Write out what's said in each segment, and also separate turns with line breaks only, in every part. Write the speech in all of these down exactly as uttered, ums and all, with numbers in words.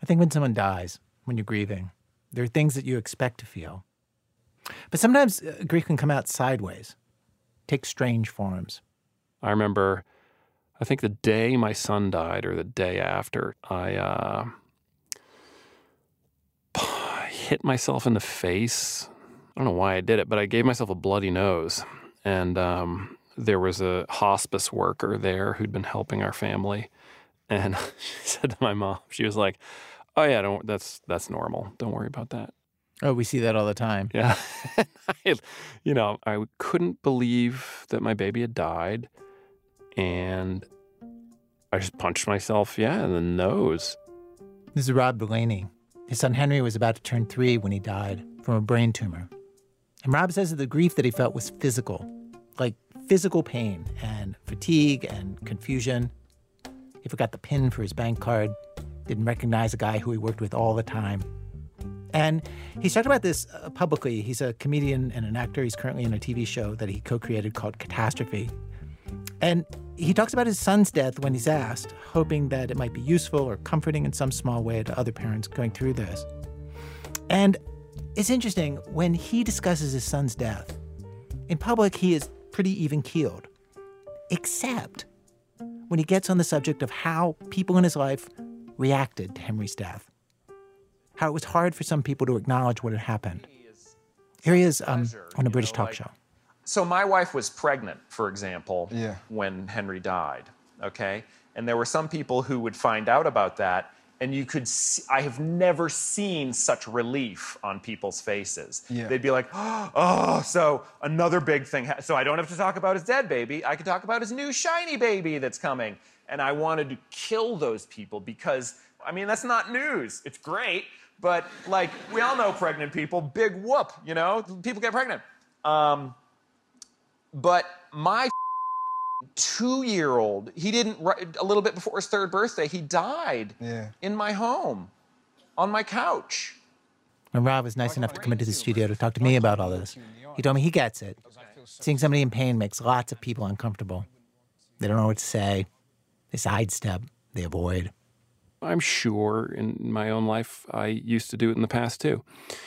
I think when someone dies, when you're grieving, there are things that you expect to feel. But sometimes uh, grief can come out sideways, take strange forms.
I remember, I think the day my son died or the day after, I uh, hit myself in the face. I don't know why I did it, but I gave myself a bloody nose. And um, there was a hospice worker there who'd been helping our family. And she said to my mom, she was like, oh, yeah, don't, that's that's normal. Don't worry about that.
Oh, we see that all the time.
Yeah. I, you know, I couldn't believe that my baby had died. And I just punched myself, yeah, in the nose.
This is Rob Delaney. His son Henry was about to turn three when he died from a brain tumor. And Rob says that the grief that he felt was physical, like physical pain and fatigue and confusion. He forgot the PIN for his bank card, didn't recognize a guy who he worked with all the time. And he's talked about this uh, publicly. He's a comedian and an actor. He's currently in a T V show that he co-created called Catastrophe. And he talks about his son's death when he's asked, hoping that it might be useful or comforting in some small way to other parents going through this. And it's interesting, when he discusses his son's death, in public he is pretty even-keeled, except when he gets on the subject of how people in his life reacted to Henry's death, how it was hard for some people to acknowledge what had happened. Here he is um, on a British talk show.
So my wife was pregnant, for example,
yeah.
when Henry died, okay? And there were some people who would find out about that, and you could see, I have never seen such relief on people's faces.
Yeah.
They'd be like, oh, so another big thing. Ha- so I don't have to talk about his dead baby. I could talk about his new shiny baby that's coming. And I wanted to kill those people because, I mean, that's not news. It's great, but like, we all know pregnant people, big whoop, you know? People get pregnant. Um, but my two-year-old, he didn't, a little bit before his third birthday, he died
yeah.
in my home, on my couch.
When Rob was nice enough to come into the studio to talk to me about all this, he told me he gets it. Seeing somebody in pain makes lots of people uncomfortable. They don't know what to say. They sidestep. They avoid.
I'm sure in my own life I used to do it in the past too.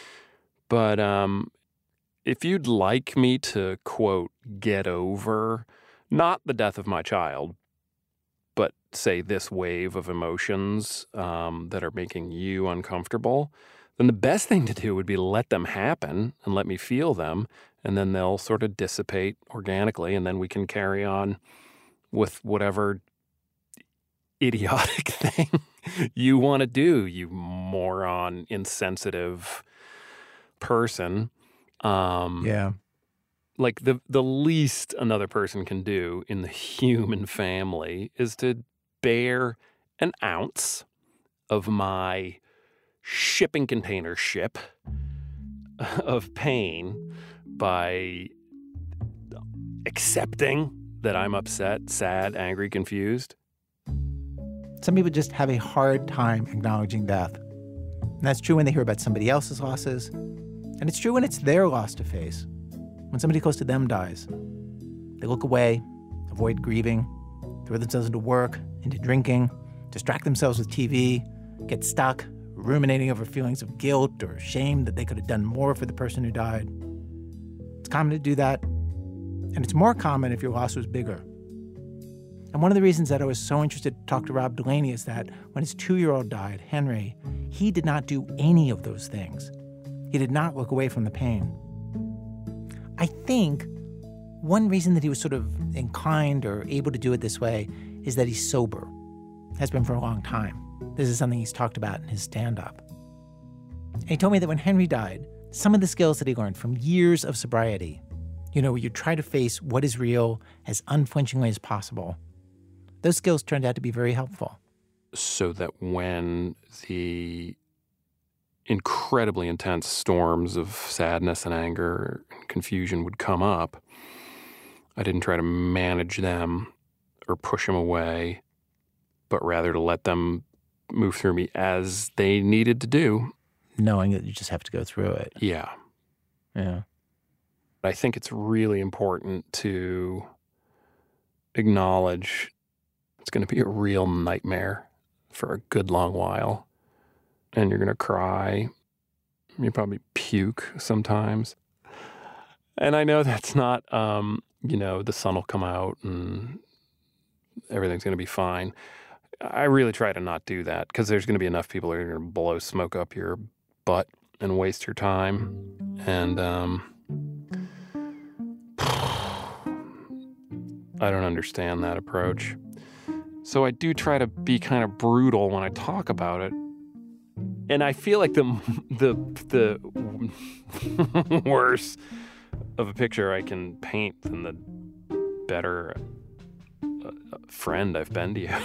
But um, if you'd like me to, quote, get over, not the death of my child, but say this wave of emotions um, that are making you uncomfortable, then the best thing to do would be let them happen and let me feel them, and then they'll sort of dissipate organically, and then we can carry on with whatever idiotic thing you want to do, you moron, insensitive person. Um,
yeah.
Like the the least another person can do in the human family is to bear an ounce of my shipping container ship of pain by accepting that I'm upset, sad, angry, confused.
Some people just have a hard time acknowledging death. And that's true when they hear about somebody else's losses. And it's true when it's their loss to face. When somebody close to them dies, they look away, avoid grieving, throw themselves into work, into drinking, distract themselves with T V, get stuck, ruminating over feelings of guilt or shame that they could have done more for the person who died. It's common to do that, and it's more common if your loss was bigger. And one of the reasons that I was so interested to talk to Rob Delaney is that when his two-year-old died, Henry, he did not do any of those things. He did not look away from the pain. I think one reason that he was sort of inclined or able to do it this way is that he's sober, has been for a long time. This is something he's talked about in his stand-up. And he told me that when Henry died, some of the skills that he learned from years of sobriety, you know, where you try to face what is real as unflinchingly as possible, those skills turned out to be very helpful.
So that when the incredibly intense storms of sadness and anger and confusion would come up, I didn't try to manage them or push them away, but rather to let them move through me as they needed to do.
Knowing that you just have to go through it.
Yeah.
Yeah.
I think it's really important to acknowledge it's going to be a real nightmare for a good long while. and you're going to cry. You probably puke sometimes. And I know that's not, um, you know, the sun will come out and everything's going to be fine. I really try to not do that because there's going to be enough people who are going to blow smoke up your butt and waste your time. And um, I don't understand that approach. So I do try to be kind of brutal when I talk about it. And I feel like the the the worse of a picture I can paint than the better uh, friend I've been to you.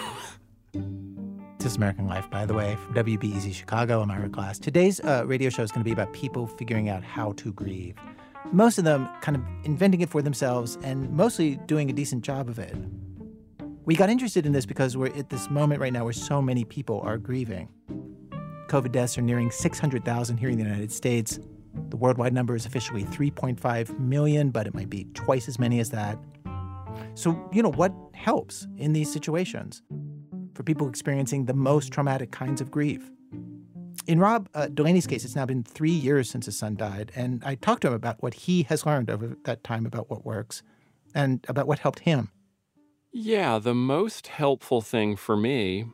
This is American Life, by the way, from W B E Z Chicago. I'm Ira Glass. Today's uh, radio show is going to be about people figuring out how to grieve. Most of them kind of inventing it for themselves and mostly doing a decent job of it. We got interested in this because we're at this moment right now where so many people are grieving. COVID deaths are nearing six hundred thousand here in the United States. The worldwide number is officially three point five million, but it might be twice as many as that. So, you know, what helps in these situations for people experiencing the most traumatic kinds of grief? In Rob uh, Delaney's case, it's now been three years since his son died, and I talked to him about what he has learned over that time about what works and about what helped him.
Yeah, the most helpful thing for me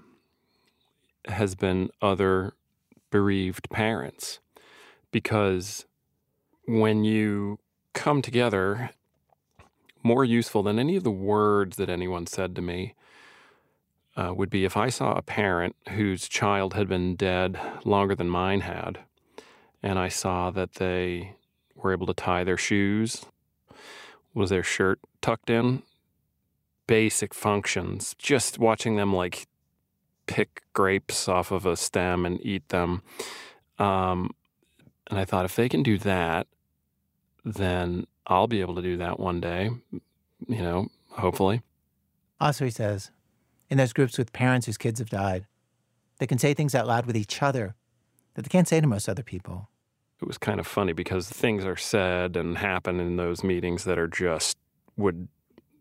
has been other bereaved parents, because when you come together, more useful than any of the words that anyone said to me uh, would be if I saw a parent whose child had been dead longer than mine had, and I saw that they were able to tie their shoes, was their shirt tucked in, basic functions, just watching them like pick grapes off of a stem and eat them. Um, and I thought, if they can do that, then I'll be able to do that one day, you know, hopefully.
Also, he says, in those groups with parents whose kids have died, they can say things out loud with each other that they can't say to most other people.
It was kind of funny because things are said and happen in those meetings that are just would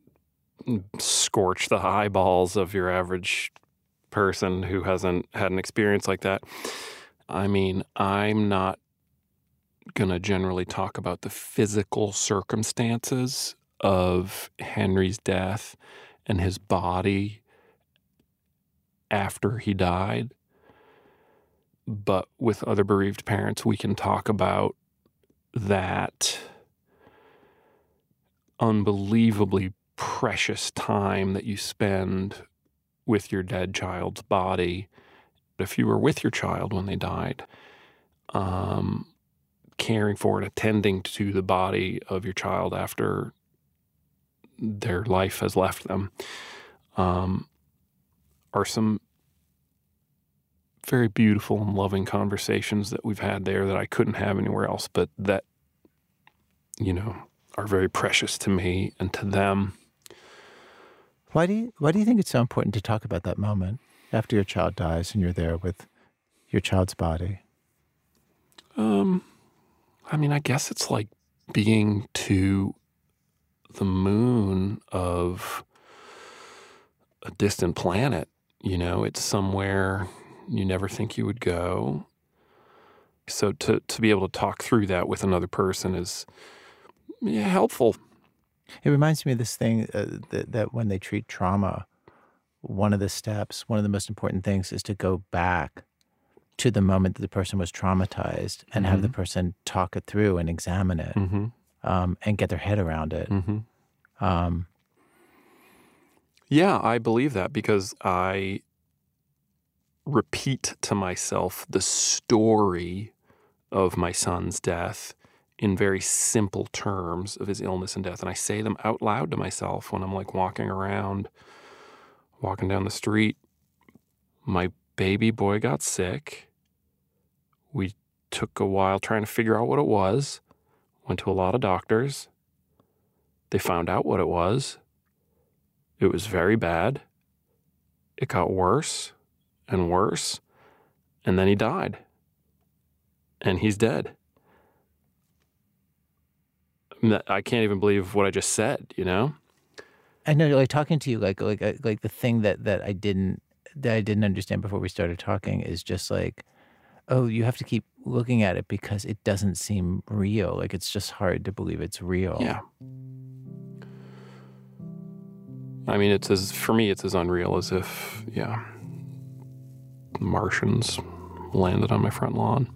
scorch the eyeballs of your average person who hasn't had an experience like that. I mean, I'm not going to generally talk about the physical circumstances of Henry's death and his body after he died. But with other bereaved parents, we can talk about that unbelievably precious time that you spend with your dead child's body. If you were with your child when they died, um, caring for and attending to the body of your child after their life has left them, um, are some very beautiful and loving conversations that we've had there that I couldn't have anywhere else, but that, you know, are very precious to me and to them.
Why do you, why do you think it's so important to talk about that moment after your child dies and you're there with your child's body?
Um, I mean, I guess it's like being to the moon of a distant planet. You know, it's somewhere you never think you would go. So to, to be able to talk through that with another person is yeah, helpful.
It reminds me of this thing uh, that, that when they treat trauma, one of the steps, one of the most important things is to go back to the moment that the person was traumatized and mm-hmm. have the person talk it through and examine it
mm-hmm.
um, and get their head around it.
Mm-hmm.
Um,
yeah, I believe that because I repeat to myself the story of my son's death in very simple terms of his illness and death. And I say them out loud to myself when I'm like walking around, walking down the street. My baby boy got sick. We took a while trying to figure out what it was. Went to a lot of doctors. They found out what it was. It was very bad. It got worse and worse. And then he died. And he's dead. I can't even believe what I just said, you know?
I know, like talking to you, like like like the thing that, that I didn't that I didn't understand before we started talking is just like oh, you have to keep looking at it because it doesn't seem real. Like, it's just hard to believe it's real.
Yeah. I mean, it's as, for me, it's as unreal as if, yeah, Martians landed on my front lawn.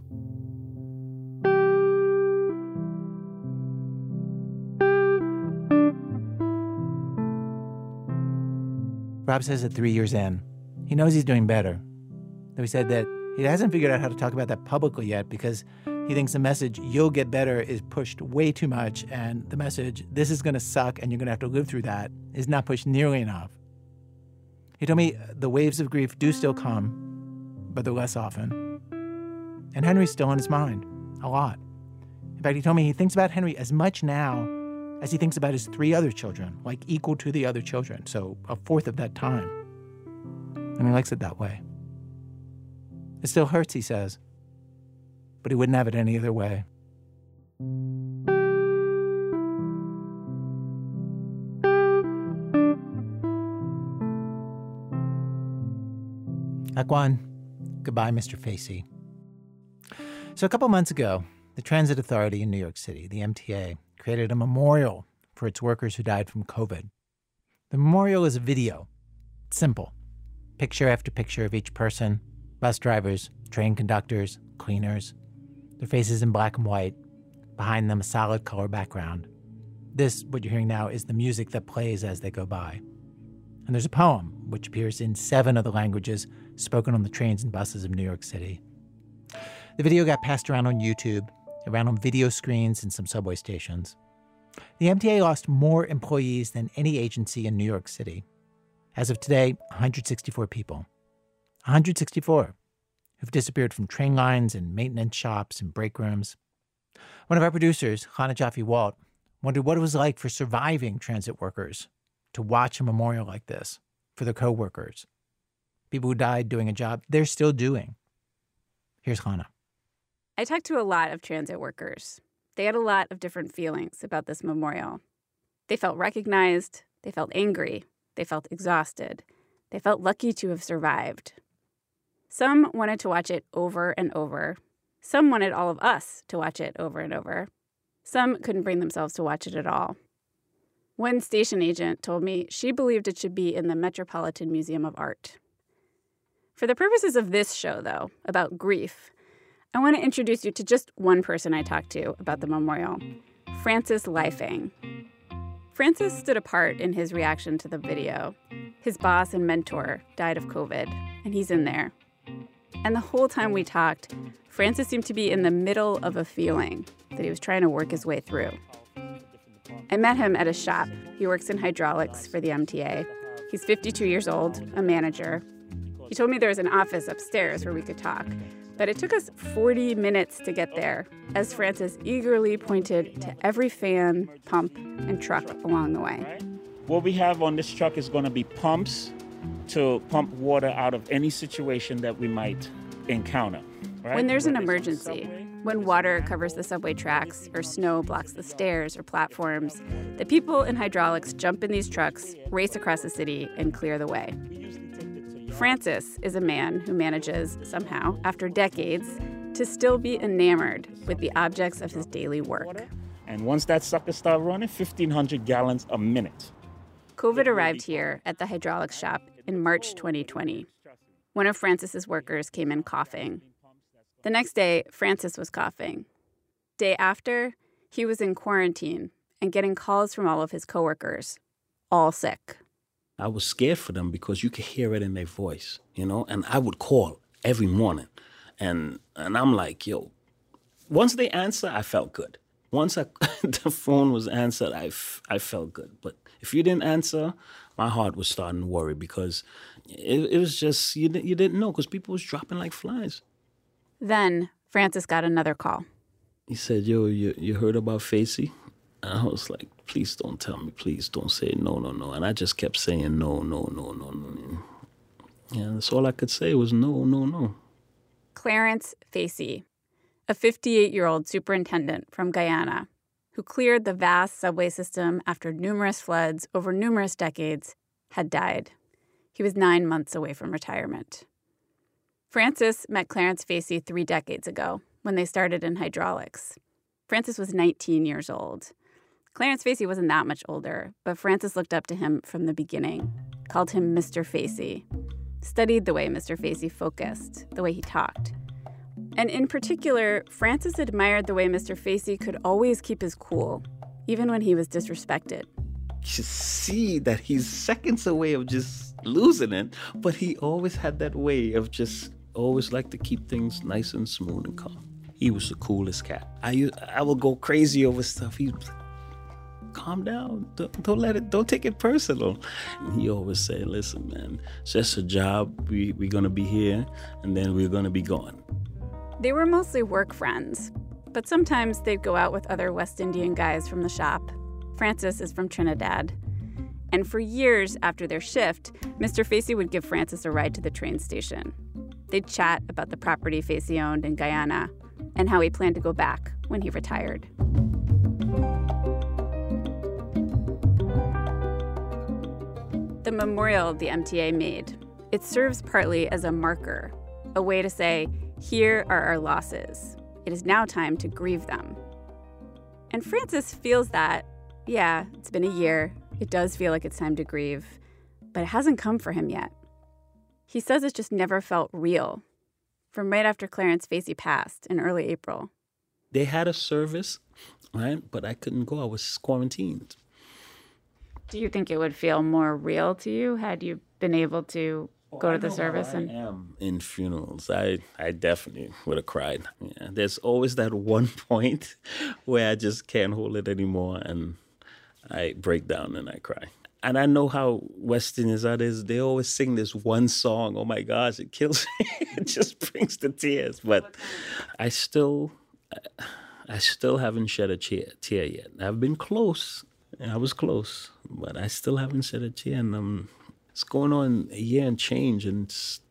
Rob says that three years in, he knows he's doing better. Though he said that he hasn't figured out how to talk about that publicly yet because he thinks the message, you'll get better, is pushed way too much, and the message, this is going to suck and you're going to have to live through that, is not pushed nearly enough. He told me the waves of grief do still come, but they're less often. And Henry's still on his mind, a lot. In fact, he told me he thinks about Henry as much now as he thinks about his three other children, like equal to the other children, so a fourth of that time. And he likes it that way. It still hurts, he says, but he wouldn't have it any other way. Act one, goodbye, Mister Facey. So a couple months ago, the Transit Authority in New York City, the M T A, created a memorial for its workers who died from COVID. The memorial is a video. It's simple. Picture after picture of each person, bus drivers, train conductors, cleaners, their faces in black and white, behind them a solid color background. This, what you're hearing now, is the music that plays as they go by. And there's a poem, which appears in seven of the languages spoken on the trains and buses of New York City. The video got passed around on YouTube, around on video screens in some subway stations. The M T A lost more employees than any agency in New York City. As of today, one hundred sixty-four people. one hundred sixty-four who've disappeared from train lines and maintenance shops and break rooms. One of our producers, Hannah Jaffe-Walt, wondered what it was like for surviving transit workers to watch a memorial like this for their co-workers, people who died doing a job they're still doing. Here's Hannah.
I talked to a lot of transit workers. They had a lot of different feelings about this memorial. They felt recognized. They felt angry. They felt exhausted. They felt lucky to have survived. Some wanted to watch it over and over. Some wanted all of us to watch it over and over. Some couldn't bring themselves to watch it at all. One station agent told me she believed it should be in the Metropolitan Museum of Art. For the purposes of this show, though, about grief, I want to introduce you to just one person I talked to about the memorial, Francis Lifang. Francis stood apart in his reaction to the video. His boss and mentor died of COVID, and he's in there. And the whole time we talked, Francis seemed to be in the middle of a feeling that he was trying to work his way through. I met him at a shop. He works in hydraulics for the M T A. He's fifty-two years old, a manager. He told me there was an office upstairs where we could talk, but it took us forty minutes to get there, as Francis eagerly pointed to every fan, pump, and truck along the way.
What we have on this truck is going to be pumps to pump water out of any situation that we might encounter. Right?
When there's an
Whether it's on
emergency,
subway,
when water covers the subway tracks or snow blocks the stairs or platforms, the people in hydraulics jump in these trucks, race across the city, and clear the way. Francis is a man who manages, somehow, after decades, to still be enamored with the objects of his daily work.
And once that sucker starts running, fifteen hundred gallons a minute.
COVID arrived here at the hydraulics shop in March twenty twenty. One of Francis's workers came in coughing. The next day, Francis was coughing. Day after, he was in quarantine and getting calls from all of his coworkers, all sick.
I was scared for them because you could hear it in their voice, you know, and I would call every morning. And and I'm like, yo, once they answer, I felt good. Once I, the phone was answered, I, f- I felt good. But if you didn't answer, my heart was starting to worry because it, it was just, you, you didn't know because people was dropping like flies.
Then Francis got another call.
He said, yo, you, you heard about Facey? And I was like, please don't tell me. Please don't say no, no, no. And I just kept saying no, no, no, no, no. Yeah, that's all I could say was no, no, no.
Clarence Facey, a fifty-eight-year-old superintendent from Guyana who cleared the vast subway system after numerous floods over numerous decades, had died. He was nine months away from retirement. Francis met Clarence Facey three decades ago when they started in hydraulics. Francis was nineteen years old. Clarence Facey wasn't that much older, but Francis looked up to him from the beginning, called him Mister Facey, studied the way Mister Facey focused, the way he talked. And in particular, Francis admired the way Mister Facey could always keep his cool, even when he was disrespected.
You see that he's seconds away of just losing it, but he always had that way of just always like to keep things nice and smooth and calm. He was the coolest cat. I I will go crazy over stuff. He was like, calm down. Don't, don't let it, don't take it personal. And he always say, listen, man, it's just a job. We, we're going to be here, and then we're going to be gone.
They were mostly work friends, but sometimes they'd go out with other West Indian guys from the shop. Francis is from Trinidad. And for years after their shift, Mister Facey would give Francis a ride to the train station. They'd chat about the property Facey owned in Guyana and how he planned to go back when he retired. The memorial the M T A made, it serves partly as a marker, a way to say, here are our losses. It is now time to grieve them. And Francis feels that, yeah, it's been a year. It does feel like it's time to grieve, but it hasn't come for him yet. He says it just never felt real, from right after Clarence Facey passed in early April.
They had a service, right? But I couldn't go. I was quarantined.
Do you think it would feel more real to you had you been able to go
Oh,
to the
I know
service?
how
And
I am in funerals. I, I definitely would have cried. Yeah, there's always that one point where I just can't hold it anymore, and I break down and I cry. And I know how West Indians are. They always sing this one song. Oh my gosh, it kills me. It just brings the tears. But I still, I still haven't shed a tear, tear yet. I've been close. I was close, but I still haven't shed a tear. And um, it's going on a year and change, and it's,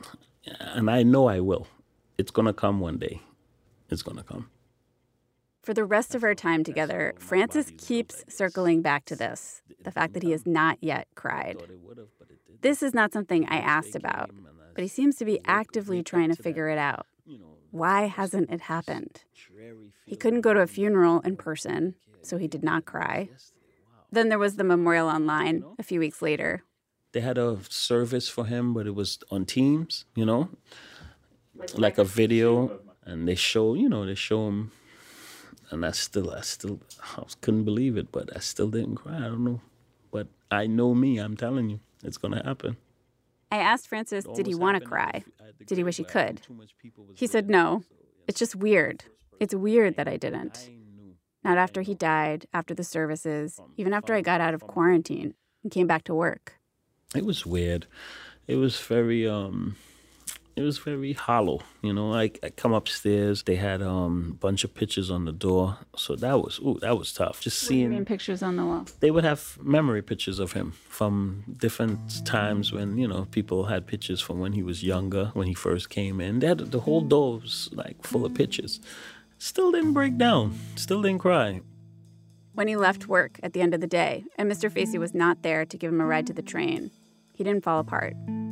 and I know I will. It's gonna come one day. It's gonna come.
for the rest of our time together, Francis keeps circling back to this, the fact that he has not yet cried. This is not something I asked about, but he seems to be actively trying to figure it out. Why hasn't it happened? He couldn't go to a funeral in person, so he did not cry. Then there was the memorial online a few weeks later.
They had a service for him, but it was on Teams, you know, like a video, and they show, you know, they show him, and I still, I still, I couldn't believe it, but I still didn't cry. I don't know, but I know me. I'm telling you, it's gonna happen.
I asked Francis, did he want to cry? Did he wish he could? He said no. It's just weird. It's weird that I didn't. Not after he died, after the services, even after I got out of quarantine and came back to work.
It was weird. It was very, um, it was very hollow. You know, I, I come upstairs. They had um, a bunch of pictures on the door. So that was, ooh, that was tough. Just
What do you
seeing
mean pictures on the wall?
They would have memory pictures of him from different times when, you know, people had pictures from when he was younger, when he first came in. They had, the whole door was like full of pictures. Still didn't break down. Still didn't cry.
When he left work at the end of the day, and Mister Facey was not there to give him a ride to the train, he didn't fall apart.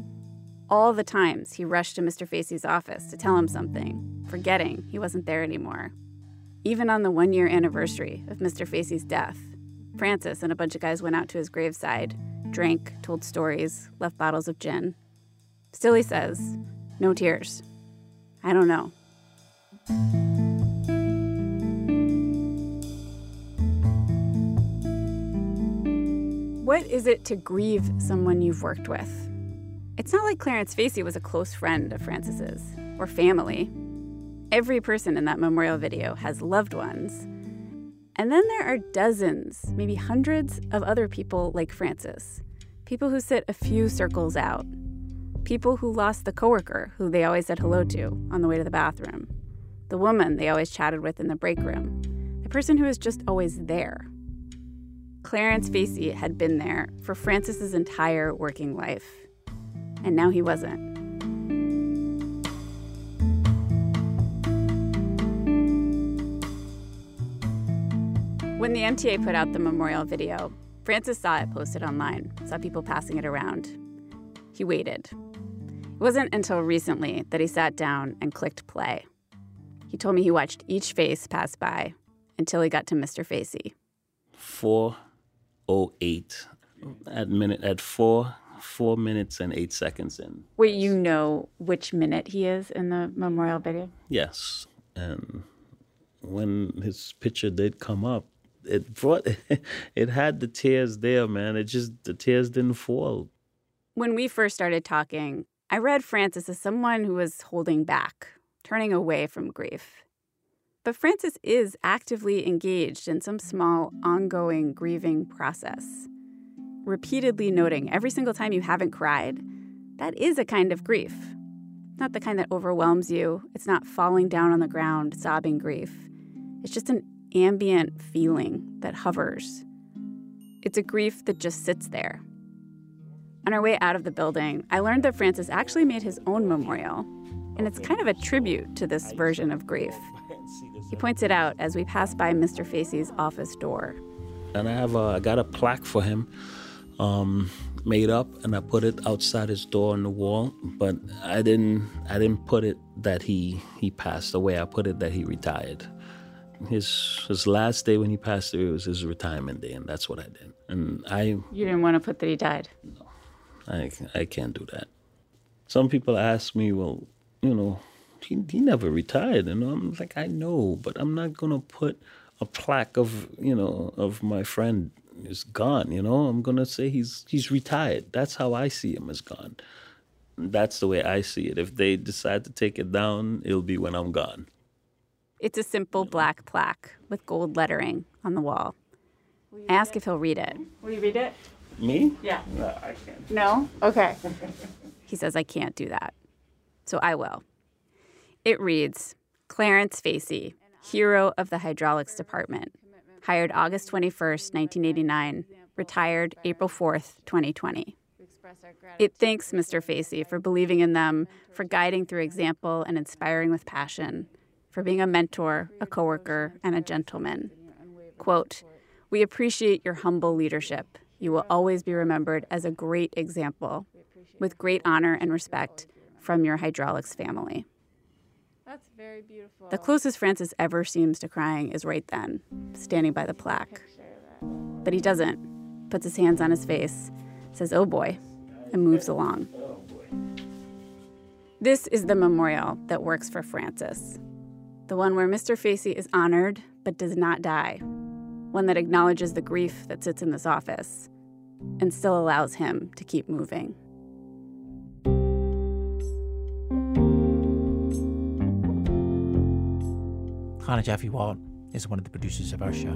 All the times he rushed to Mister Facey's office to tell him something, forgetting he wasn't there anymore. Even on the one-year anniversary of Mister Facey's death, Francis and a bunch of guys went out to his graveside, drank, told stories, left bottles of gin. Still, he says, no tears. I don't know. What is it to grieve someone you've worked with? It's not like Clarence Facey was a close friend of Francis's or family. Every person in that memorial video has loved ones. And then there are dozens, maybe hundreds of other people like Francis. People who sit a few circles out. People who lost the coworker who they always said hello to on the way to the bathroom. The woman they always chatted with in the break room. The person who was just always there. Clarence Facey had been there for Francis's entire working life. And now he wasn't. When the M T A put out the memorial video, Francis saw it posted online, saw people passing it around. He waited. It wasn't until recently that he sat down and clicked play. He told me he watched each face pass by until he got to Mister Facey.
four oh eight at minute at four four minutes and eight seconds in.
Wait, you know which minute he is in the memorial video?
Yes, and when his picture did come up, it brought it had the tears there, man. It just the tears didn't fall.
When we first started talking, I read Francis as someone who was holding back, turning away from grief. But Francis is actively engaged in some small, ongoing grieving process. Repeatedly noting every single time you haven't cried, that is a kind of grief. Not the kind that overwhelms you. It's not falling down on the ground, sobbing grief. It's just an ambient feeling that hovers. It's a grief that just sits there. On our way out of the building, I learned that Francis actually made his own memorial, and it's kind of a tribute to this version of grief. He points it out as we pass by Mister Facey's office door.
And I have a, I got a plaque for him um, made up, and I put it outside his door on the wall. But I didn't I didn't put it that he he passed away. I put it that he retired. His his last day when he passed away was his retirement day, and that's what I did. And I
You didn't want to put that he died?
No, I I can't do that. Some people ask me, well, you know, he he never retired, and I'm like, I know, but I'm not gonna put a plaque of, you know, of my friend is gone, you know? I'm gonna say he's he's retired. That's how I see him, as gone. That's the way I see it. If they decide to take it down, it'll be when I'm gone.
It's a simple black plaque with gold lettering on the wall. I ask if he'll read it. Will you read it?
Me?
Yeah.
No, I can't.
No? Okay. He says I can't do that. So I will. It reads, Clarence Facey, hero of the hydraulics department, hired August twenty-first, nineteen eighty-nine, retired April fourth, twenty twenty. It thanks Mister Facey for believing in them, for guiding through example and inspiring with passion, for being a mentor, a coworker, and a gentleman. Quote, we appreciate your humble leadership. You will always be remembered as a great example, with great honor and respect from your hydraulics family.
That's very beautiful.
The closest Francis ever seems to crying is right then, standing by the plaque. But he doesn't, puts his hands on his face, says, oh boy, and moves along. This is the memorial that works for Francis. The one where Mister Facey is honored but does not die. One that acknowledges the grief that sits in this office and still allows him to keep moving.
Hannah Jaffe-Walt is one of the producers of our show.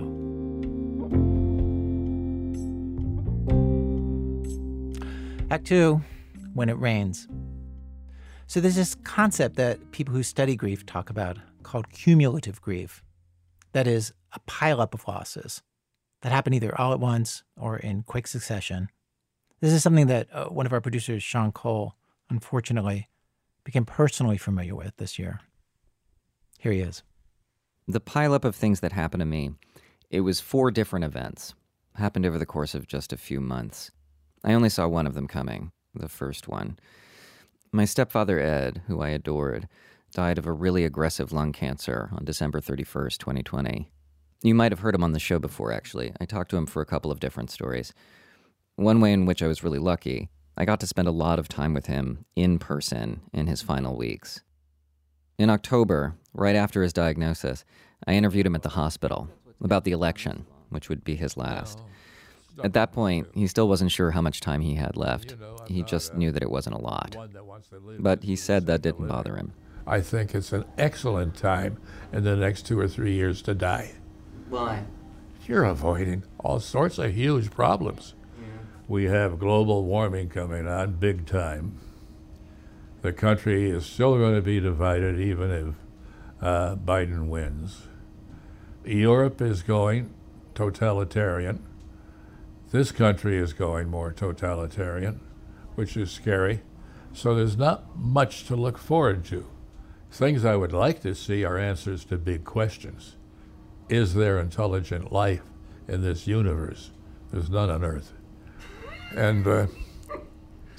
Act two, When It Rains. So there's this concept that people who study grief talk about called cumulative grief. That is, a pileup of losses that happen either all at once or in quick succession. This is something that uh, one of our producers, Sean Cole, unfortunately, became personally familiar with this year. Here he is.
The pileup of things that happened to me, it was four different events, happened over the course of just a few months. I only saw one of them coming, the first one. My stepfather, Ed, who I adored, died of a really aggressive lung cancer on December thirty-first, twenty twenty. You might have heard him on the show before, actually. I talked to him for a couple of different stories. One way in which I was really lucky, I got to spend a lot of time with him in person in his final weeks. In October, right after his diagnosis, I interviewed him at the hospital about the election, which would be his last. At that point, he still wasn't sure how much time he had left. He just knew that it wasn't a lot. But he said that didn't bother him.
I think it's an excellent time in the next two or three years to die.
Why?
You're avoiding all sorts of huge problems. Yeah. We have global warming coming on big time. The country is still going to be divided even if uh, Biden wins. Europe is going totalitarian. This country is going more totalitarian, which is scary. So there's not much to look forward to. Things I would like to see are answers to big questions. Is there intelligent life in this universe? There's none on Earth. And uh,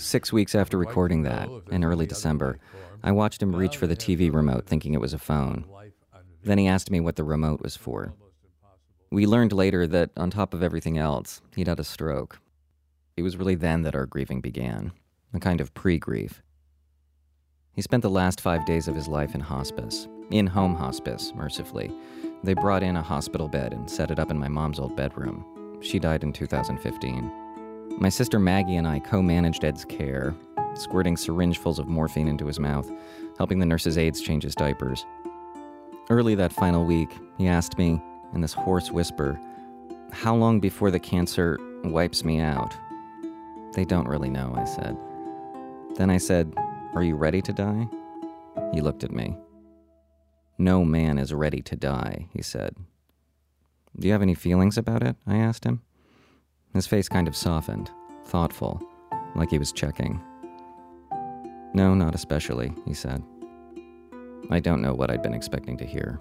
Six weeks after recording that, in early December, I watched him reach for the T V remote thinking it was a phone. Then he asked me what the remote was for. We learned later that, on top of everything else, he'd had a stroke. It was really then that our grieving began, a kind of pre-grief. He spent the last five days of his life in hospice, in-home hospice, mercifully. They brought in a hospital bed and set it up in my mom's old bedroom. She died in two thousand fifteen. My sister Maggie and I co-managed Ed's care, squirting syringefuls of morphine into his mouth, helping the nurse's aides change his diapers. Early that final week, he asked me, in this hoarse whisper, how long before the cancer wipes me out? They don't really know, I said. Then I said, are you ready to die? He looked at me. No man is ready to die, he said. Do you have any feelings about it? I asked him. His face kind of softened, thoughtful, like he was checking. No, not especially, he said. I don't know what I'd been expecting to hear.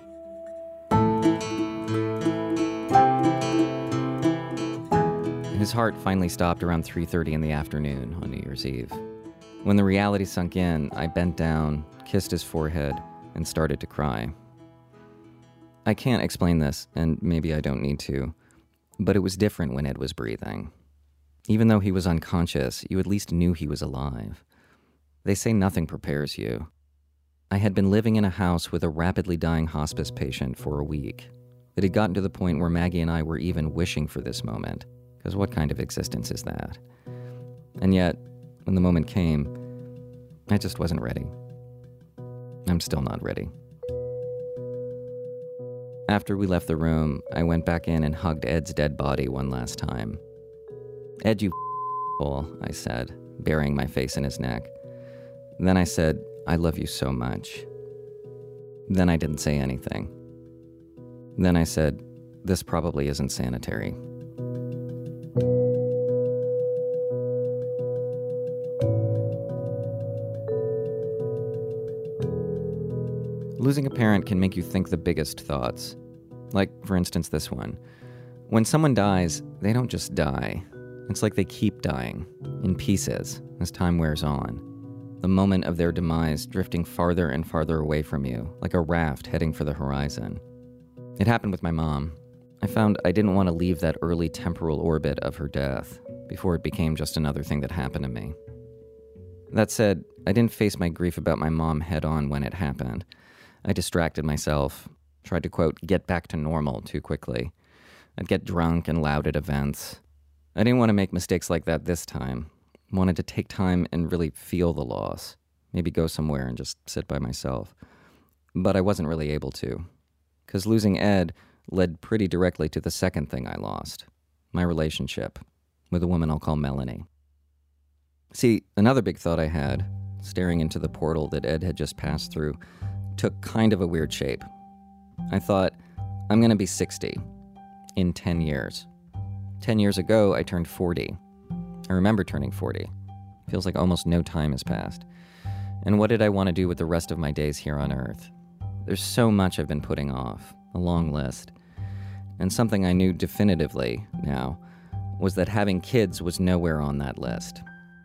His heart finally stopped around three thirty in the afternoon on New Year's Eve. When the reality sunk in, I bent down, kissed his forehead, and started to cry. I can't explain this, and maybe I don't need to, but it was different when Ed was breathing. Even though he was unconscious, you at least knew he was alive. They say nothing prepares you. I had been living in a house with a rapidly dying hospice patient for a week. It had gotten to the point where Maggie and I were even wishing for this moment, because what kind of existence is that? And yet, when the moment came, I just wasn't ready. I'm still not ready. After we left the room, I went back in and hugged Ed's dead body one last time. Ed, you fool, I said, burying my face in his neck. Then I said, I love you so much. Then I didn't say anything. Then I said, this probably isn't sanitary. Losing a parent can make you think the biggest thoughts. Like, for instance, this one. When someone dies, they don't just die. It's like they keep dying, in pieces, as time wears on. The moment of their demise drifting farther and farther away from you, like a raft heading for the horizon. It happened with my mom. I found I didn't want to leave that early temporal orbit of her death before it became just another thing that happened to me. That said, I didn't face my grief about my mom head on when it happened. I distracted myself, tried to, quote, get back to normal too quickly. I'd get drunk and loud at events. I didn't want to make mistakes like that this time. I wanted to take time and really feel the loss. Maybe go somewhere and just sit by myself. But I wasn't really able to. Because losing Ed led pretty directly to the second thing I lost. My relationship with a woman I'll call Melanie. See, another big thought I had, staring into the portal that Ed had just passed through, took kind of a weird shape. I thought, I'm going to be sixty in ten years. ten years ago, I turned forty. I remember turning forty. Feels like almost no time has passed. And what did I want to do with the rest of my days here on Earth? There's so much I've been putting off, a long list. And something I knew definitively now was that having kids was nowhere on that list.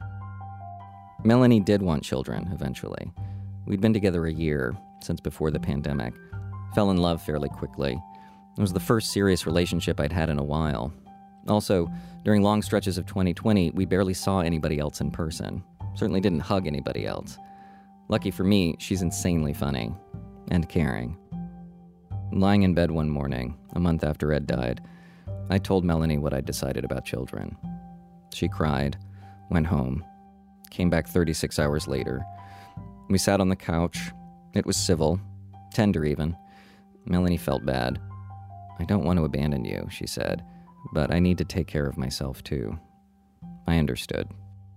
Melanie did want children, eventually. We'd been together a year, since before the pandemic. Fell in love fairly quickly. It was the first serious relationship I'd had in a while. Also, during long stretches of twenty twenty, we barely saw anybody else in person. Certainly didn't hug anybody else. Lucky for me, she's insanely funny. And caring. Lying in bed one morning, a month after Ed died, I told Melanie what I'd decided about children. She cried, went home, came back thirty-six hours later. We sat on the couch. It was civil, tender even. Melanie felt bad. I don't want to abandon you, she said, but I need to take care of myself too. I understood.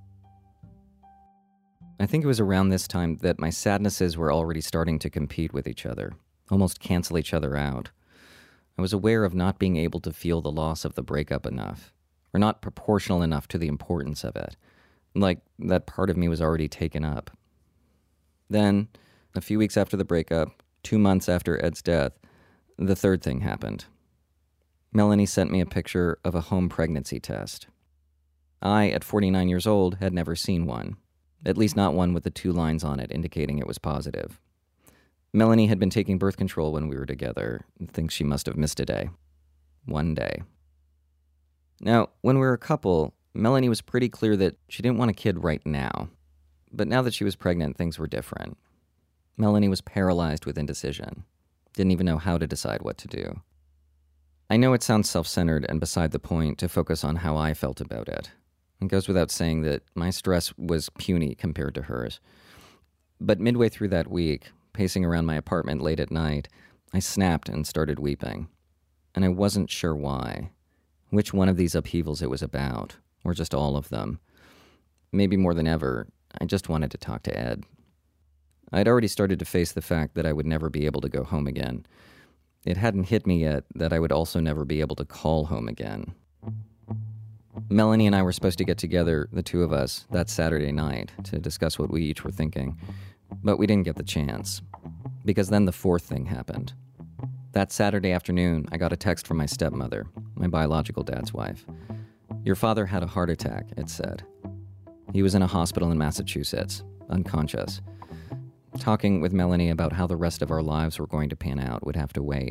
I think it was around this time that my sadnesses were already starting to compete with each other, almost cancel each other out. I was aware of not being able to feel the loss of the breakup enough, or not proportional enough to the importance of it. Like that part of me was already taken up. Then, a few weeks after the breakup, two months after Ed's death, the third thing happened. Melanie sent me a picture of a home pregnancy test. I, at forty-nine years old, had never seen one. At least not one with the two lines on it indicating it was positive. Melanie had been taking birth control when we were together and thinks she must have missed a day. One day. Now, when we were a couple, Melanie was pretty clear that she didn't want a kid right now. But now that she was pregnant, things were different. Melanie was paralyzed with indecision. Didn't even know how to decide what to do. I know it sounds self-centered and beside the point to focus on how I felt about it. It goes without saying that my stress was puny compared to hers. But midway through that week, pacing around my apartment late at night, I snapped and started weeping. And I wasn't sure why. Which one of these upheavals it was about, or just all of them. Maybe more than ever, I just wanted to talk to Ed. I'd already started to face the fact that I would never be able to go home again. It hadn't hit me yet that I would also never be able to call home again. Melanie and I were supposed to get together, the two of us, that Saturday night to discuss what we each were thinking. But we didn't get the chance. Because then the fourth thing happened. That Saturday afternoon, I got a text from my stepmother, my biological dad's wife. "Your father had a heart attack," it said. He was in a hospital in Massachusetts, unconscious. Talking with Melanie about how the rest of our lives were going to pan out would have to wait.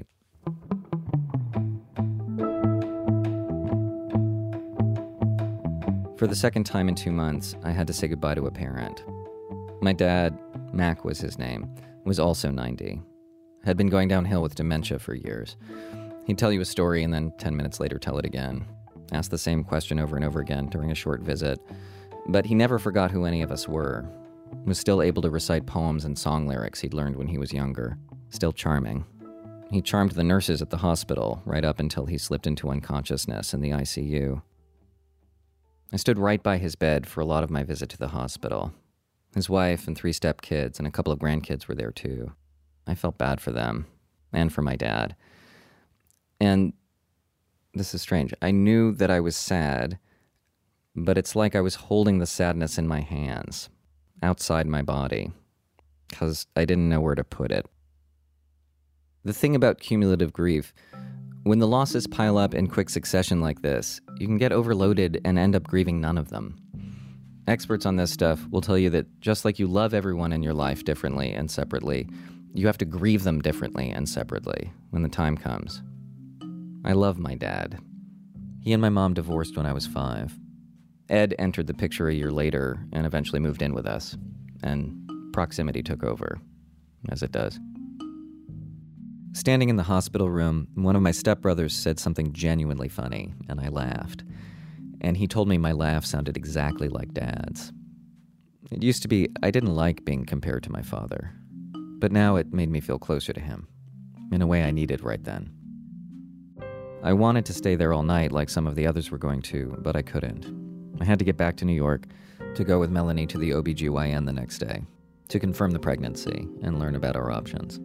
For the second time in two months, I had to say goodbye to a parent. My dad, Mac was his name, was also ninety. Had been going downhill with dementia for years. He'd tell you a story and then ten minutes later tell it again. Ask the same question over and over again during a short visit. But he never forgot who any of us were. Was still able to recite poems and song lyrics he'd learned when he was younger. Still charming. He charmed the nurses at the hospital right up until he slipped into unconsciousness in the I C U. I stood right by his bed for a lot of my visit to the hospital. His wife and three stepkids and a couple of grandkids were there too. I felt bad for them, and for my dad. And this is strange. I knew that I was sad, but it's like I was holding the sadness in my hands, outside my body, because I didn't know where to put it. The thing about cumulative grief, when the losses pile up in quick succession like this, you can get overloaded and end up grieving none of them. Experts on this stuff will tell you that just like you love everyone in your life differently and separately, you have to grieve them differently and separately when the time comes. I love my dad. He and my mom divorced when I was five. Ed entered the picture a year later and eventually moved in with us, and proximity took over, as it does. Standing in the hospital room, one of my stepbrothers said something genuinely funny, and I laughed. And he told me my laugh sounded exactly like Dad's. It used to be I didn't like being compared to my father, but now it made me feel closer to him, in a way I needed right then. I wanted to stay there all night like some of the others were going to, but I couldn't. I had to get back to New York to go with Melanie to the O B G Y N the next day to confirm the pregnancy and learn about our options.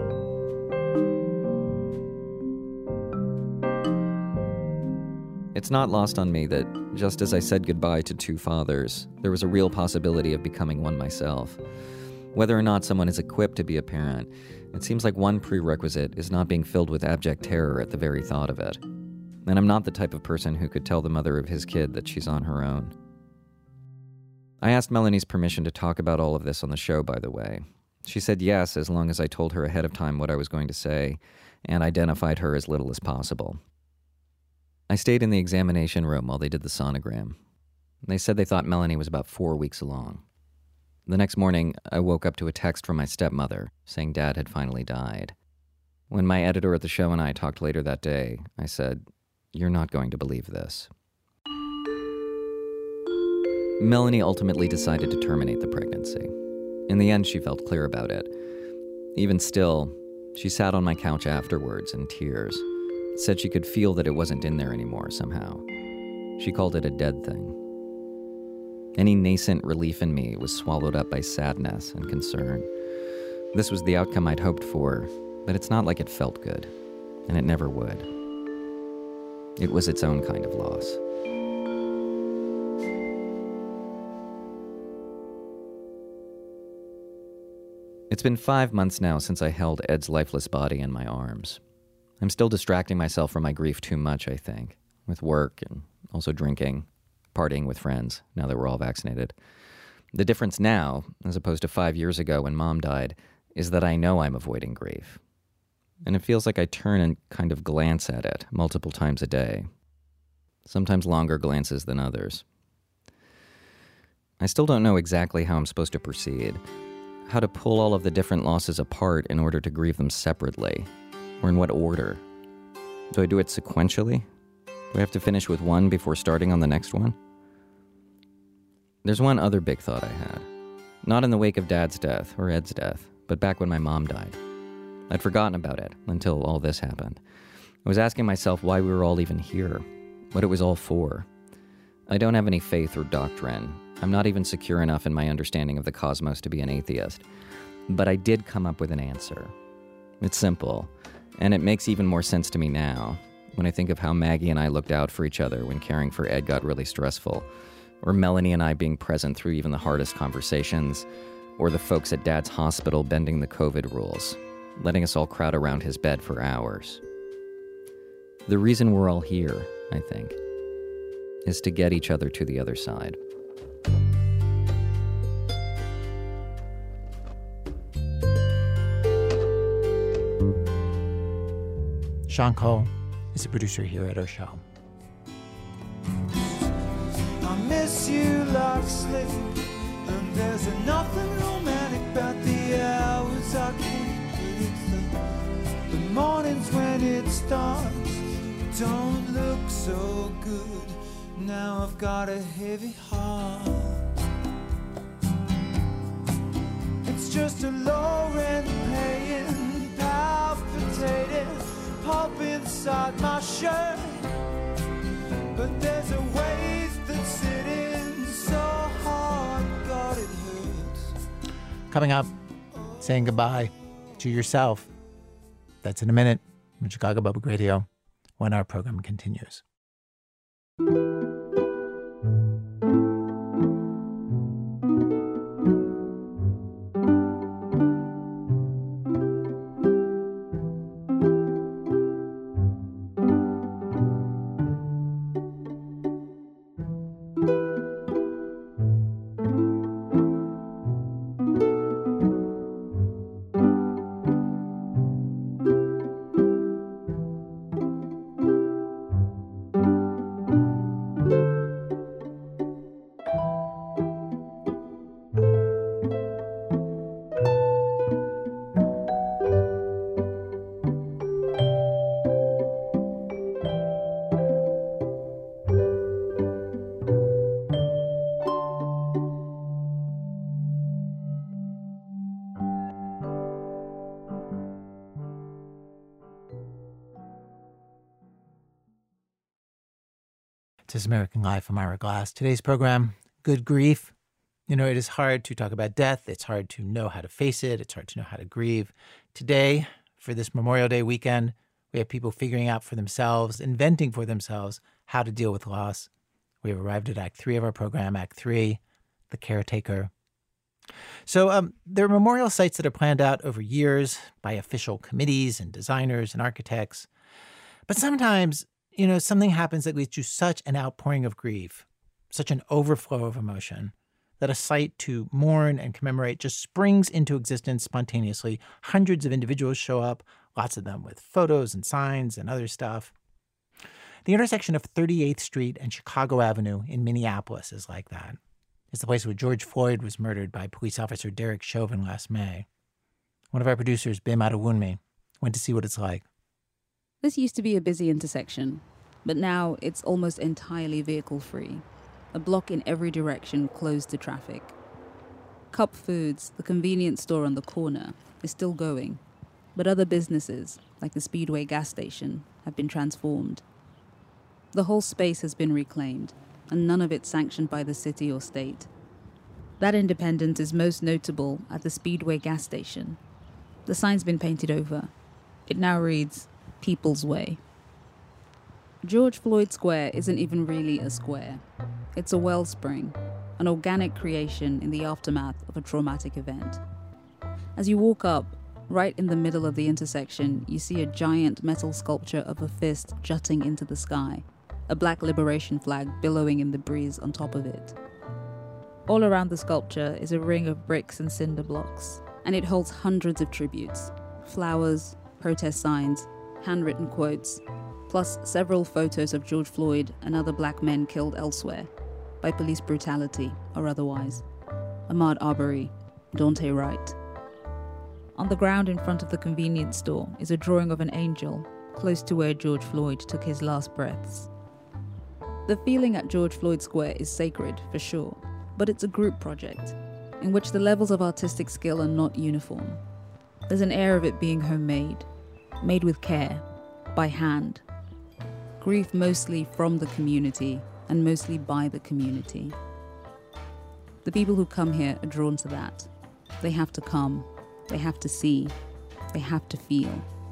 It's not lost on me that just as I said goodbye to two fathers, there was a real possibility of becoming one myself. Whether or not someone is equipped to be a parent, it seems like one prerequisite is not being filled with abject terror at the very thought of it. And I'm not the type of person who could tell the mother of his kid that she's on her own. I asked Melanie's permission to talk about all of this on the show, by the way. She said yes, as long as I told her ahead of time what I was going to say and identified her as little as possible. I stayed in the examination room while they did the sonogram. They said they thought Melanie was about four weeks along. The next morning, I woke up to a text from my stepmother saying Dad had finally died. When my editor at the show and I talked later that day, I said, "You're not going to believe this." Melanie ultimately decided to terminate the pregnancy. In the end, she felt clear about it. Even still, she sat on my couch afterwards in tears. Said she could feel that it wasn't in there anymore somehow. She called it a dead thing. Any nascent relief in me was swallowed up by sadness and concern. This was the outcome I'd hoped for, but it's not like it felt good, and it never would. It was its own kind of loss. It's been five months now since I held Ed's lifeless body in my arms. I'm still distracting myself from my grief too much, I think, with work and also drinking, partying with friends, now that we're all vaccinated. The difference now, as opposed to five years ago when Mom died, is that I know I'm avoiding grief. And it feels like I turn and kind of glance at it multiple times a day. Sometimes longer glances than others. I still don't know exactly how I'm supposed to proceed, how to pull all of the different losses apart in order to grieve them separately, or in what order. Do I do it sequentially? Do I have to finish with one before starting on the next one? There's one other big thought I had. Not in the wake of Dad's death or Ed's death, but back when my mom died. I'd forgotten about it until all this happened. I was asking myself why we were all even here, what it was all for. I don't have any faith or doctrine. I'm not even secure enough in my understanding of the cosmos to be an atheist. But I did come up with an answer. It's simple, and it makes even more sense to me now, when I think of how Maggie and I looked out for each other when caring for Ed got really stressful, or Melanie and I being present through even the hardest conversations, or the folks at Dad's hospital bending the COVID rules, letting us all crowd around his bed for hours. The reason we're all here, I think, is to get each other to the other side.
Sean Cole is a producer here at our show.
I miss you like sleep, and there's nothing romantic about the hours I keep with them. The mornings when it starts don't look so good. Now I've got a heavy heart. It's just a low rent paying, palpitating pulp inside my shirt. But there's a wave that's sitting so hard, God, it hurts.
Coming up, saying goodbye to yourself. That's in a minute on Chicago Public Radio when our program continues. This is American Life. I'm Ira Glass. Today's program, Good Grief. You know, it is hard to talk about death. It's hard to know how to face it. It's hard to know how to grieve. Today, for this Memorial Day weekend, we have people figuring out for themselves, inventing for themselves how to deal with loss. We have arrived at Act Three of our program, Act Three, The Caretaker. So um, there are memorial sites that are planned out over years by official committees and designers and architects. But sometimes, you know, something happens that leads to such an outpouring of grief, such an overflow of emotion, that a site to mourn and commemorate just springs into existence spontaneously. Hundreds of individuals show up, lots of them with photos and signs and other stuff. The intersection of thirty-eighth Street and Chicago Avenue in Minneapolis is like that. It's the place where George Floyd was murdered by police officer Derek Chauvin last May. One of our producers, Bim Adewunmi, went to see what it's like.
This used to be a busy intersection, but now it's almost entirely vehicle-free. A block in every direction closed to traffic. Cup Foods, the convenience store on the corner, is still going, but other businesses, like the Speedway gas station, have been transformed. The whole space has been reclaimed, and none of it sanctioned by the city or state. That independence is most notable at the Speedway gas station. The sign's been painted over. It now reads, People's Way. George Floyd Square isn't even really a square. It's a wellspring, an organic creation in the aftermath of a traumatic event. As you walk up, right in the middle of the intersection, you see a giant metal sculpture of a fist jutting into the sky, a black liberation flag billowing in the breeze on top of it. All around the sculpture is a ring of bricks and cinder blocks, and it holds hundreds of tributes, flowers, protest signs, handwritten quotes, plus several photos of George Floyd and other black men killed elsewhere, by police brutality or otherwise. Ahmaud Arbery, Daunte Wright. On the ground in front of the convenience store is a drawing of an angel close to where George Floyd took his last breaths. The feeling at George Floyd Square is sacred, for sure, but it's a group project, in which the levels of artistic skill are not uniform. There's an air of it being homemade, made with care, by hand. Grief mostly from the community, and mostly by the community. The people who come here are drawn to that. They have to come, they have to see, they have to feel.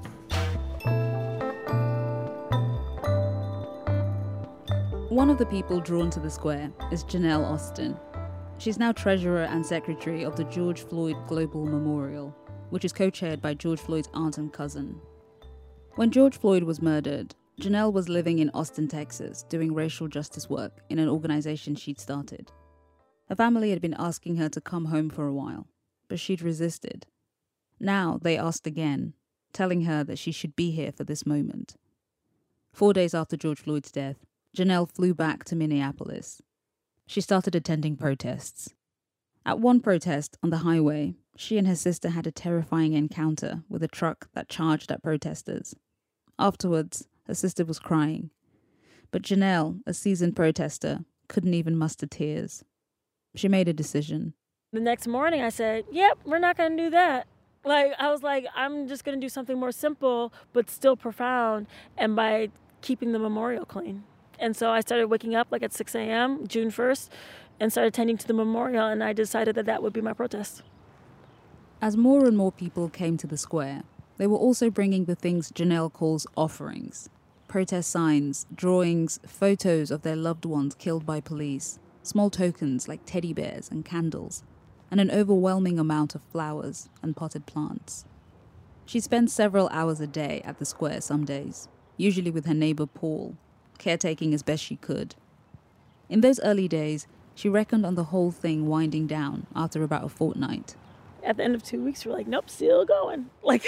One of the people drawn to the square is Janelle Austin. She's now treasurer and secretary of the George Floyd Global Memorial, which is co-chaired by George Floyd's aunt and cousin. When George Floyd was murdered, Janelle was living in Austin, Texas, doing racial justice work in an organization she'd started. Her family had been asking her to come home for a while, but she'd resisted. Now they asked again, telling her that she should be here for this moment. Four days after George Floyd's death, Janelle flew back to Minneapolis. She started attending protests. At one protest on the highway, she and her sister had a terrifying encounter with a truck that charged at protesters. Afterwards, her sister was crying. But Janelle, a seasoned protester, couldn't even muster tears. She made a decision.
The next morning I said, yep, we're not going to do that. Like, I was like, I'm just going to do something more simple, but still profound, and by keeping the memorial clean. And so I started waking up like at six a.m., June first, and started attending to the memorial, and I decided that that would be my protest.
As more and more people came to the square, they were also bringing the things Janelle calls offerings. Protest signs, drawings, photos of their loved ones killed by police, small tokens like teddy bears and candles, and an overwhelming amount of flowers and potted plants. She spent several hours a day at the square some days, usually with her neighbor Paul, caretaking as best she could. In those early days, she reckoned on the whole thing winding down after about a fortnight.
At the end of two weeks, we're like, nope, still going. Like,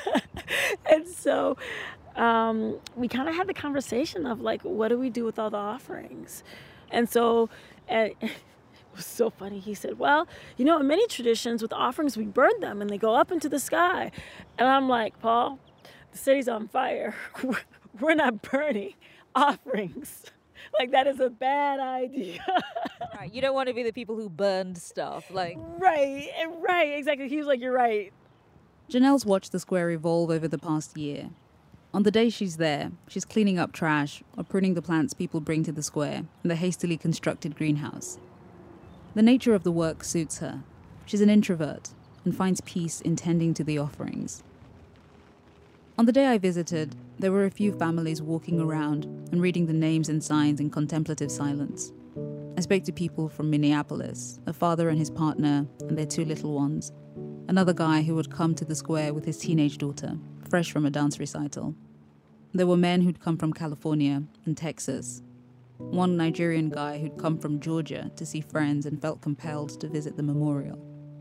and so um, we kind of had the conversation of like, what do we do with all the offerings? And so uh, it was so funny. He said, well, you know, in many traditions with offerings, we burn them and they go up into the sky. And I'm like, Paul, the city's on fire. We're not burning offerings. Like, that is a bad idea.
Right, you don't want to be the people who burned stuff. Like,
right, right, exactly. He was like, you're right.
Janelle's watched the square evolve over the past year. On the day she's there, she's cleaning up trash or pruning the plants people bring to the square in the hastily constructed greenhouse. The nature of the work suits her. She's an introvert and finds peace in tending to the offerings. On the day I visited, there were a few families walking around and reading the names and signs in contemplative silence. I spoke to people from Minneapolis, a father and his partner and their two little ones, another guy who had come to the square with his teenage daughter, fresh from a dance recital. There were men who'd come from California and Texas, one Nigerian guy who'd come from Georgia to see friends and felt compelled to visit the memorial.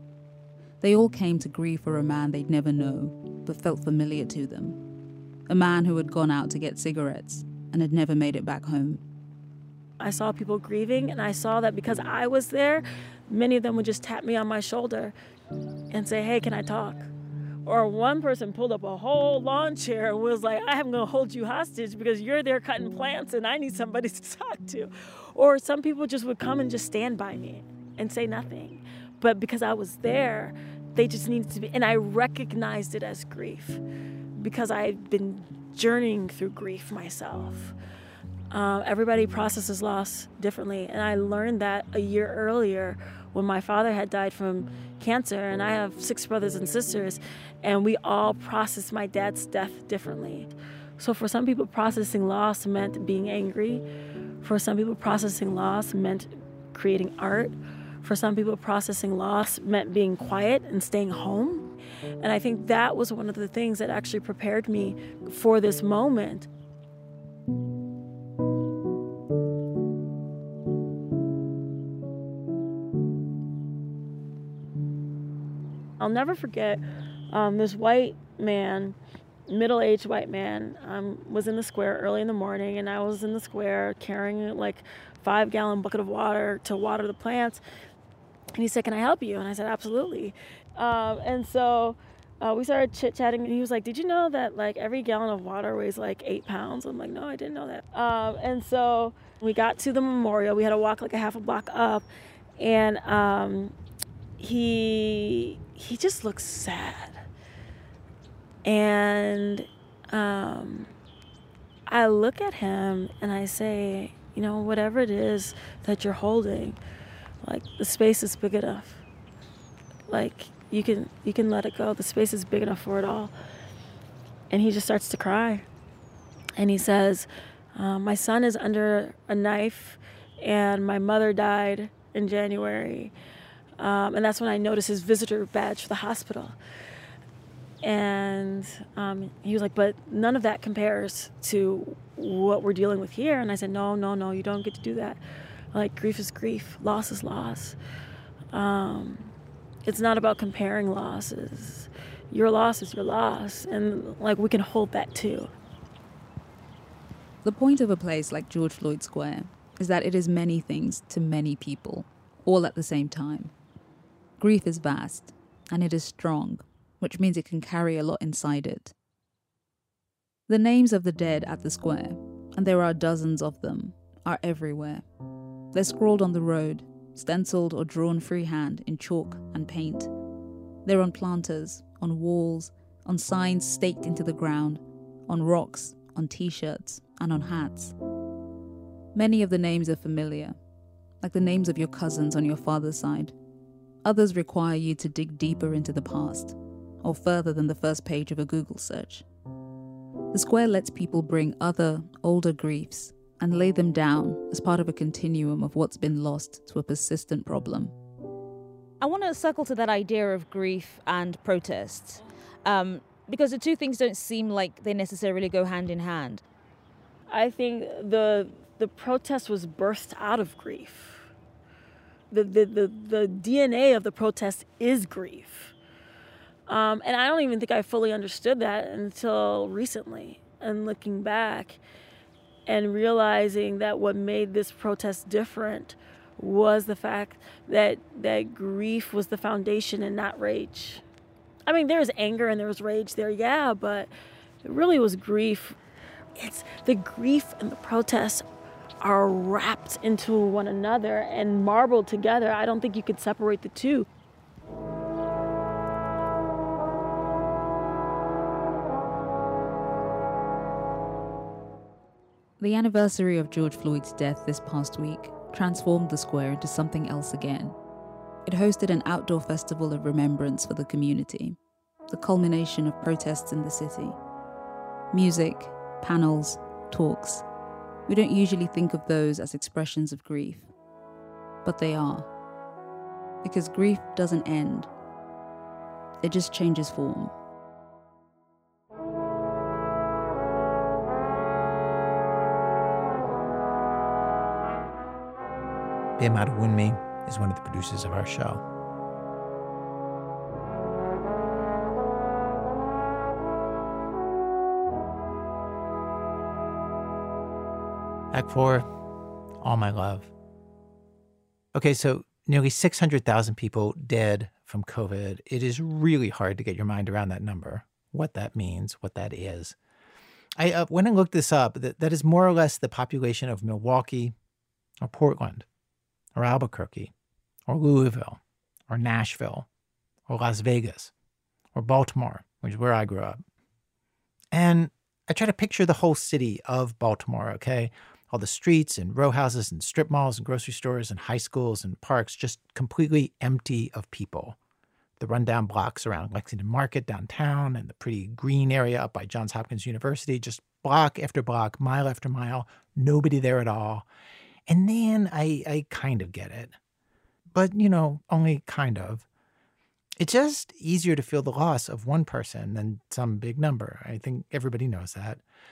They all came to grieve for a man they'd never known, but felt familiar to them. A man who had gone out to get cigarettes and had never made it back home.
I saw people grieving, and I saw that because I was there, many of them would just tap me on my shoulder and say, hey, can I talk? Or one person pulled up a whole lawn chair and was like, I'm going to hold you hostage because you're there cutting plants and I need somebody to talk to. Or some people just would come and just stand by me and say nothing. But because I was there, they just needed to be, and I recognized it as grief because I had been journeying through grief myself. Uh, everybody processes loss differently, and I learned that a year earlier when my father had died from cancer, and I have six brothers and sisters, and we all processed my dad's death differently. So for some people, processing loss meant being angry. For some people, processing loss meant creating art. For some people, processing loss meant being quiet and staying home. And I think that was one of the things that actually prepared me for this moment. I'll never forget um, this white man, middle-aged white man, um, was in the square early in the morning, and I was in the square carrying like five-gallon bucket of water to water the plants. And he said, "Can I help you?" And I said, "Absolutely." Um, and so uh, we started chit-chatting, and he was like, "Did you know that like every gallon of water weighs like eight pounds?" I'm like, "No, I didn't know that." Um, and so we got to the memorial. We had to walk like a half a block up, and um, he he just looked sad. And um, I look at him and I say, you know, whatever it is that you're holding, like the space is big enough. Like you can you can let it go. The space is big enough for it all. And he just starts to cry. And he says, uh, my son is under a knife and my mother died in January. Um, and that's when I noticed his visitor badge for the hospital. And um, he was like, but none of that compares to what we're dealing with here. And I said, no, no, no, you don't get to do that. Like, grief is grief. Loss is loss. Um, it's not about comparing losses. Your loss is your loss. And, like, we can hold that, too.
The point of a place like George Floyd Square is that it is many things to many people, all at the same time. Grief is vast, and it is strong, which means it can carry a lot inside it. The names of the dead at the square, and there are dozens of them, are everywhere. They're scrawled on the road, stenciled or drawn freehand in chalk and paint. They're on planters, on walls, on signs staked into the ground, on rocks, on t-shirts, and on hats. Many of the names are familiar, like the names of your cousins on your father's side. Others require you to dig deeper into the past, or further than the first page of a Google search. The square lets people bring other, older griefs and lay them down as part of a continuum of what's been lost to a persistent problem.
I want to circle to that idea of grief and protest, um, because the two things don't seem like they necessarily go hand in hand.
I think the the protest was birthed out of grief. The, the, the, the D N A of the protest is grief. Um, and I don't even think I fully understood that until recently. And looking back and realizing that what made this protest different was the fact that that grief was the foundation and not rage. I mean, there was anger and there was rage there, yeah, but it really was grief. It's the grief and the protest are wrapped into one another and marbled together. I don't think you could separate the two.
The anniversary of George Floyd's death this past week transformed the square into something else again. It hosted an outdoor festival of remembrance for the community, the culmination of protests in the city. Music, panels, talks. We don't usually think of those as expressions of grief, but they are. Because grief doesn't end. It just changes form.
Bim Adewunmi is one of the producers of our show. Act four, All My Love. Okay, so nearly six hundred thousand people dead from COVID. It is really hard to get your mind around that number, what that means, what that is. I uh, when I looked this up, that, that is more or less the population of Milwaukee or Portland or Albuquerque or Louisville or Nashville or Las Vegas or Baltimore, which is where I grew up. And I try to picture the whole city of Baltimore, okay? All the streets and row houses and strip malls and grocery stores and high schools and parks just completely empty of people. The rundown blocks around Lexington Market downtown and the pretty green area up by Johns Hopkins University, just block after block, mile after mile, nobody there at all. And then I, I kind of get it. But, you know, only kind of. It's just easier to feel the loss of one person than some big number. I think everybody knows that.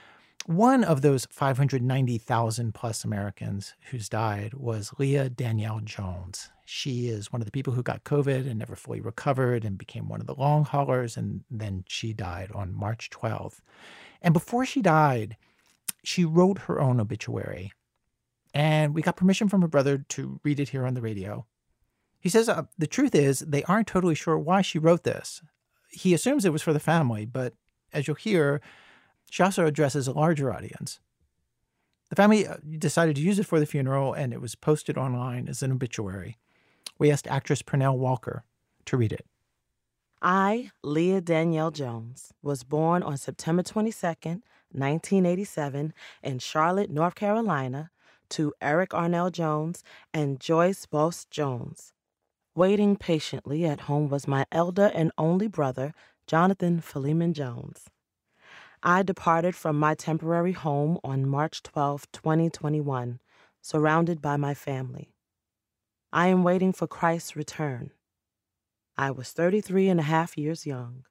One of those five hundred ninety thousand plus Americans who's died was Leah Danielle Jones. She is one of the people who got COVID and never fully recovered and became one of the long haulers, and then she died on March twelfth. And before she died, she wrote her own obituary. And we got permission from her brother to read it here on the radio. He says uh, the truth is they aren't totally sure why she wrote this. He assumes it was for the family, but as you'll hear, she also addresses a larger audience. The family decided to use it for the funeral, and it was posted online as an obituary. We asked actress Pernell Walker to read it.
I, Leah Danielle Jones, was born on September twenty-second, nineteen eighty-seven, in Charlotte, North Carolina, to Eric Arnell Jones and Joyce Boss Jones. Waiting patiently at home was my elder and only brother, Jonathan Philemon Jones. I departed from my temporary home on March twelfth, twenty twenty-one, surrounded by my family. I am waiting for Christ's return. I was thirty-three and a half years young.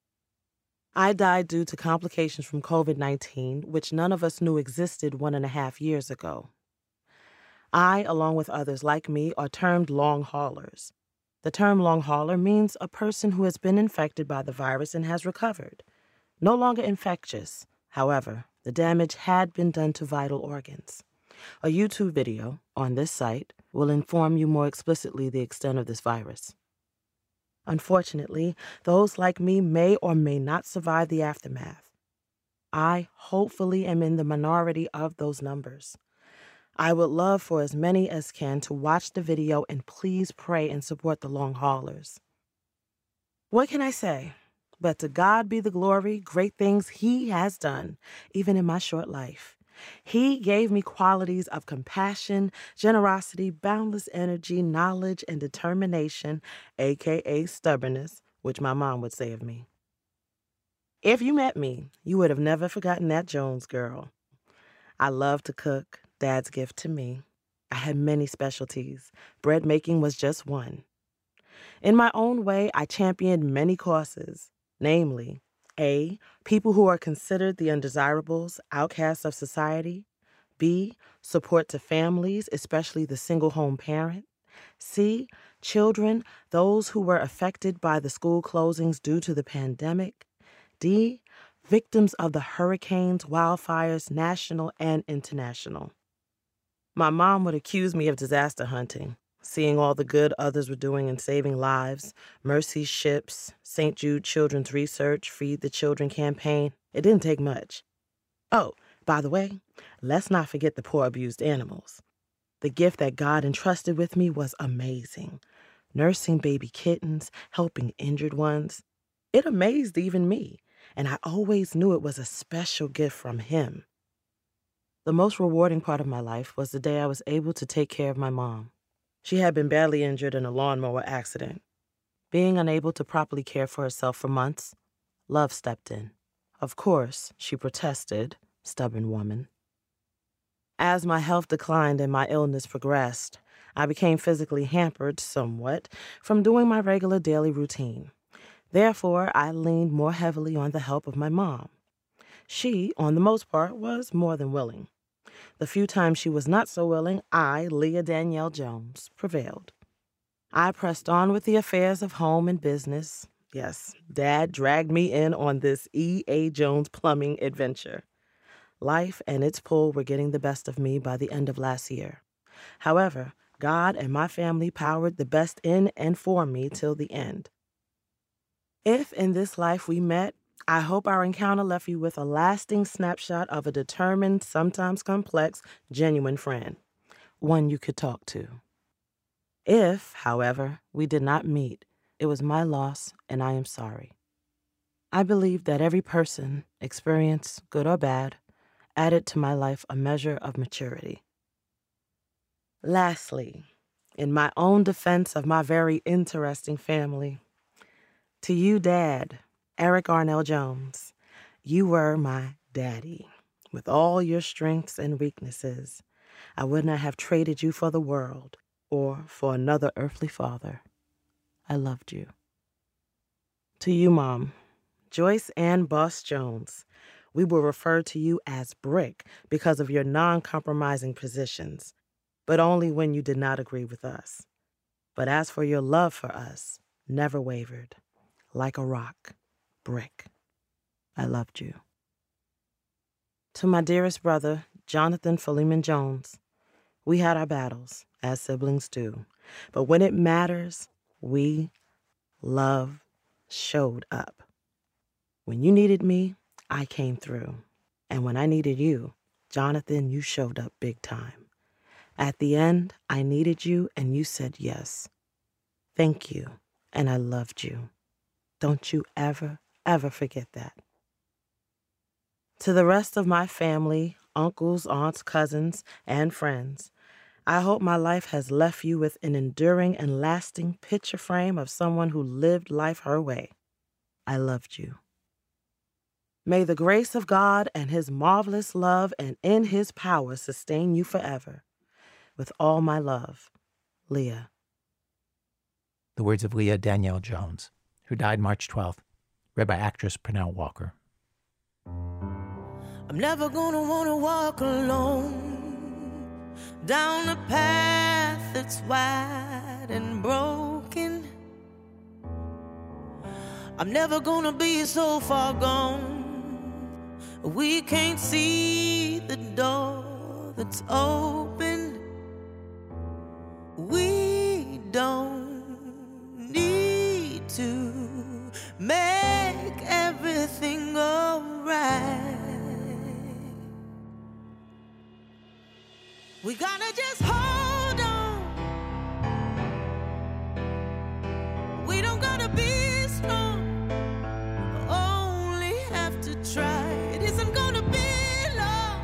I died due to complications from covid nineteen, which none of us knew existed one and a half years ago. I, along with others like me, are termed long haulers. The term long hauler means a person who has been infected by the virus and has recovered. No longer infectious. However, the damage had been done to vital organs. A YouTube video on this site will inform you more explicitly the extent of this virus. Unfortunately, those like me may or may not survive the aftermath. I hopefully am in the minority of those numbers. I would love for as many as can to watch the video and please pray and support the long haulers. What can I say? But to God be the glory, great things He has done, even in my short life. He gave me qualities of compassion, generosity, boundless energy, knowledge, and determination, aka stubbornness, which my mom would say of me. If you met me, you would have never forgotten that Jones girl. I love to cook, Dad's gift to me. I had many specialties. Bread making was just one. In my own way, I championed many causes, namely, A, people who are considered the undesirables, outcasts of society. B, support to families, especially the single home parent. C, children, those who were affected by the school closings due to the pandemic. D, victims of the hurricanes, wildfires, national and international. My mom would accuse me of disaster hunting, seeing all the good others were doing in saving lives, Mercy Ships, Saint Jude Children's Research, Feed the Children campaign. It didn't take much. Oh, by the way, let's not forget the poor abused animals. The gift that God entrusted with me was amazing. Nursing baby kittens, helping injured ones. It amazed even me, and I always knew it was a special gift from Him. The most rewarding part of my life was the day I was able to take care of my mom. She had been badly injured in a lawnmower accident. Being unable to properly care for herself for months, love stepped in. Of course, she protested, stubborn woman. As my health declined and my illness progressed, I became physically hampered somewhat from doing my regular daily routine. Therefore, I leaned more heavily on the help of my mom. She, on the most part, was more than willing. The few times she was not so willing, I, Leah Danielle Jones, prevailed. I pressed on with the affairs of home and business. Yes, Dad dragged me in on this E A. Jones plumbing adventure. Life and its pull were getting the best of me by the end of last year. However, God and my family powered the best in and for me till the end. If in this life we met, I hope our encounter left you with a lasting snapshot of a determined, sometimes complex, genuine friend, one you could talk to. If, however, we did not meet, it was my loss and I am sorry. I believe that every person, experience, good or bad, added to my life a measure of maturity. Lastly, in my own defense of my very interesting family, to you, Dad, Eric Arnell Jones, you were my daddy. With all your strengths and weaknesses, I would not have traded you for the world or for another earthly father. I loved you. To you, Mom, Joyce Ann Boss Jones, We will refer to you as Brick because of your non-compromising positions, but only when you did not agree with us. But as for your love for us, never wavered. Like a rock, Brick. I loved you. To my dearest brother, Jonathan Philemon Jones, we had our battles, as siblings do. But when it matters, we, love, showed up. When you needed me, I came through. And when I needed you, Jonathan, you showed up big time. At the end, I needed you, and you said yes. Thank you, and I loved you. Don't you ever, ever forget that. To the rest of my family, uncles, aunts, cousins, and friends, I hope my life has left you with an enduring and lasting picture frame of someone who lived life her way. I loved you. May the grace of God and his marvelous love and in his power sustain you forever. With all my love, Leah.
The words of Leah Danielle Jones, who died March twelfth, read by actress Pernell Walker.
I'm never gonna wanna walk alone down a path that's wide and broken. I'm never gonna be so far gone we can't see the door that's open. We don't need to make everything go right. We gotta just hold on. We don't gotta be strong, only have to try. It isn't gonna be long.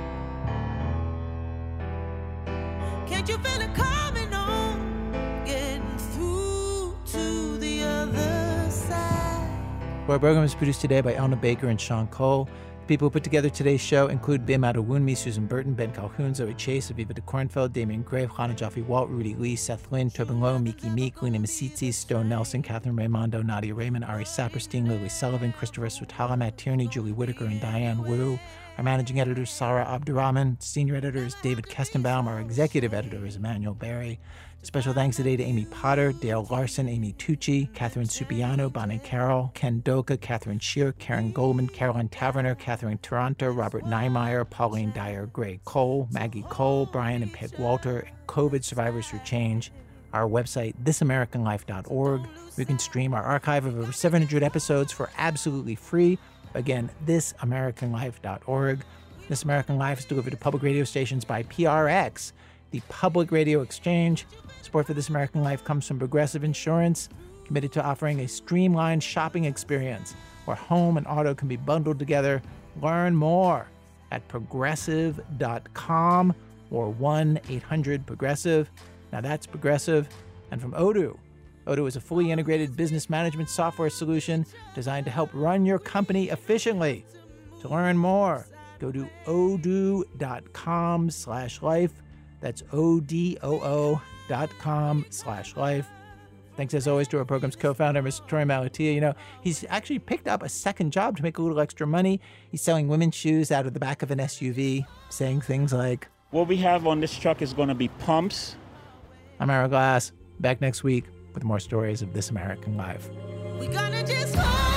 Can't you feel it coming on? Getting through to the other side.
Our program is produced today by Elna Baker and Sean Cole. The people who put together today's show include Bim Adewunmi, Susan Burton, Ben Calhoun, Zoe Chase, Aviva de Kornfeld, Damian Gray, Hannah Jaffe Walt, Rudy Lee, Seth Lynn, Tobin Lowe, Miki Meek, Lena Masitzi, Stone Nelson, Catherine Raimondo, Nadia Raymond, Ari Saperstein, Lily Sullivan, Christopher Sutala, Matt Tierney, Julie Whitaker, and Diane Wu. Our managing editor is Sarah Abdurrahman. Senior editor is David Kestenbaum. Our executive editor is Emmanuel Berry. Special thanks today to Amy Potter, Dale Larson, Amy Tucci, Catherine Supiano, Bonnie Carroll, Ken Doka, Catherine Shear, Karen Goldman, Caroline Taverner, Catherine Taranto, Robert Niemeyer, Pauline Dyer, Gray Cole, Maggie Cole, Brian and Peg Walter, and COVID survivors for change. Our website, this american life dot org. You can stream our archive of over seven hundred episodes for absolutely free. Again, this american life dot org. This American Life is delivered to public radio stations by P R X, the Public Radio Exchange. Support for This American Life comes from Progressive Insurance, committed to offering a streamlined shopping experience where home and auto can be bundled together. Learn more at progressive dot com or one eight hundred progressive. Now that's Progressive. And from Odoo. Odoo is a fully integrated business management software solution designed to help run your company efficiently. To learn more, go to odoo dot com slash life. That's O D O O dot com slash life. Thanks as always to our program's co-founder, Mister Troy Malatia. You know, he's actually picked up a second job to make a little extra money. He's selling women's shoes out of the back of an S U V, saying things like,
what we have on this truck is going to be pumps.
I'm Ira Glass. Back next week with more stories of This American Life.
We gotta just hold